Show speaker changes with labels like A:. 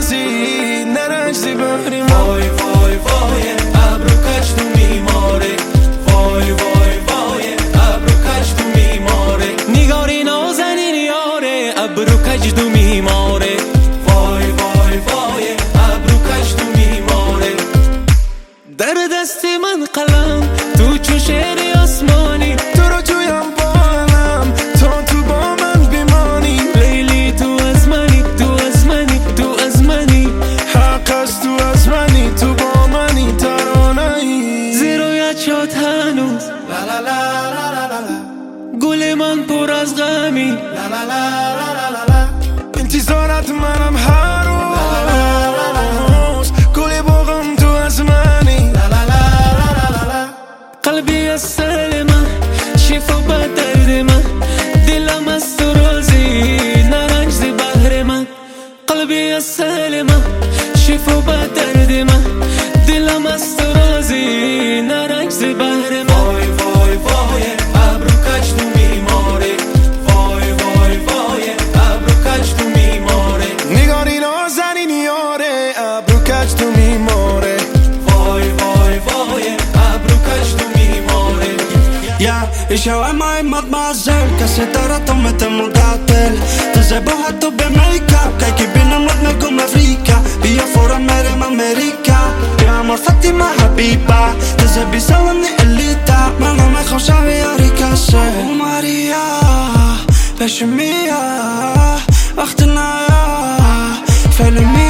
A: رازی نرنجزی بهری وای وای وای ابرو کج تو میماره وای وای وای ابرو کج تو میماره نگاری نازنین یاره ابرو کج تو میماره وای وای وای ابرو کج تو میماره در دست من قلم تو چون شعر آسمانی تو رو جویم بالم تا تو با من بیمانی لیلی تو از منی تو از منی تو از منی حق است تو از منی تو با منی ترانه‌ای زیرویت شد هنوز لا لا لا لا لا لا گل من پر از غمی لا لا لا لا لا لا انتظارت منم هر روز گل باغم تو از منی لا لا لا لا لا قلبی از سر من شفا به درد من دلم از تو راضی نرنج ز بهر من قلبی از سر من شفا به درد من دلم از تو راضی نرنج ز بهر من وای وای وای ابرو کج تو میماره وای وای وای ابرو کج تو میماره نگاری نازنین یاره ابرو کج تو میماره وای وای وای ابرو کج تو میماره
B: Y se va más y más cerca se trata me temo gatel Desde baja tu be make-up Que aquí viene me come frica Via fuori ma America Ya amor Fatima Habiba Desde Bissau ni elita Ma non me خوشم یاری کسه او ماریا بشی میا وقت نیا فعل